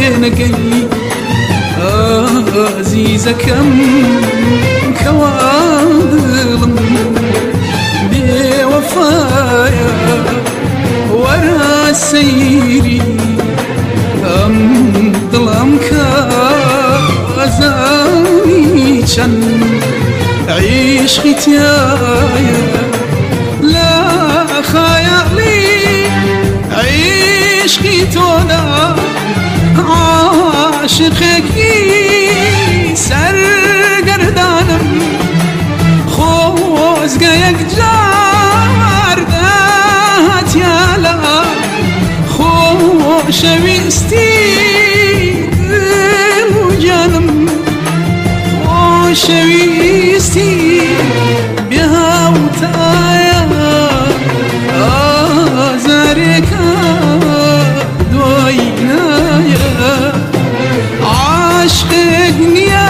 نقي عزيزكم كواظلم بوفايا ورا سيري ظلام كازاني كان عيش ختيايا لا خيالي عيش ختونا عاشقك سر قردانم خوزقيك جار دات يالا خوشويستي وجانم خوشويستي بها وتايا آزاركا دوينايا عاشقك نيا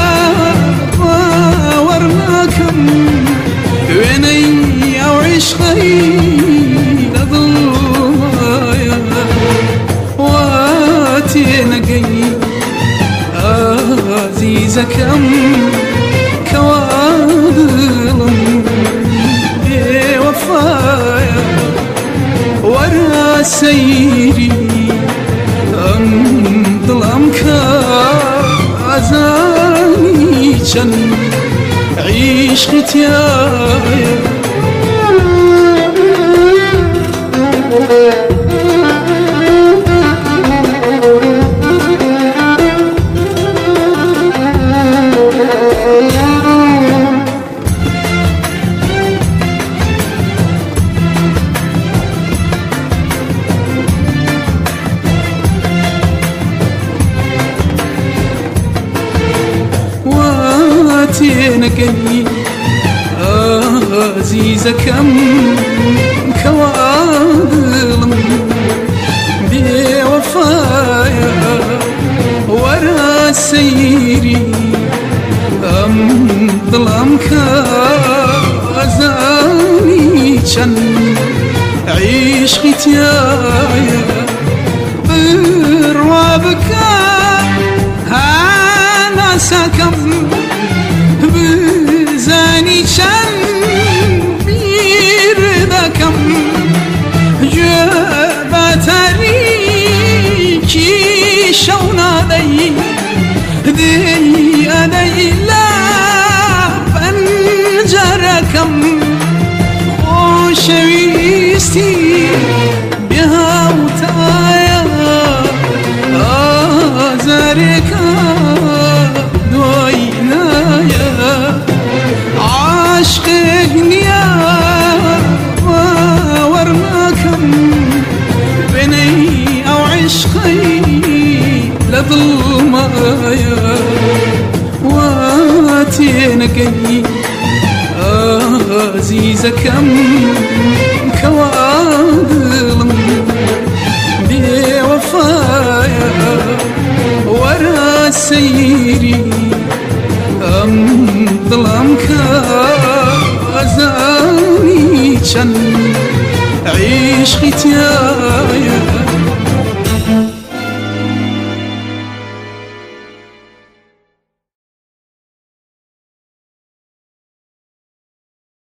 ورناكم ويني او عشقي لظلمايا واتي نقي عزيزكم كواظلم بوفايا ورا سيري ظلام كازاني كان عيش ختيايا نقي عزيزكم كواظلم بوفايا ورا سيري ظلام كازاني كان عيش ختيايا بروابك هانا ساكم بزاني كان بيردكم جبتريكي شونا دي أدي لا بنجركم وشويستي بها وتايا آزاركا دوينايا عاشقك نيا ورناكم بني او عشقي لظلمايا واتي نقي عزيزكم كواظلم بوفايا ورا سيري ظلام كازاني كان عيش ختيايا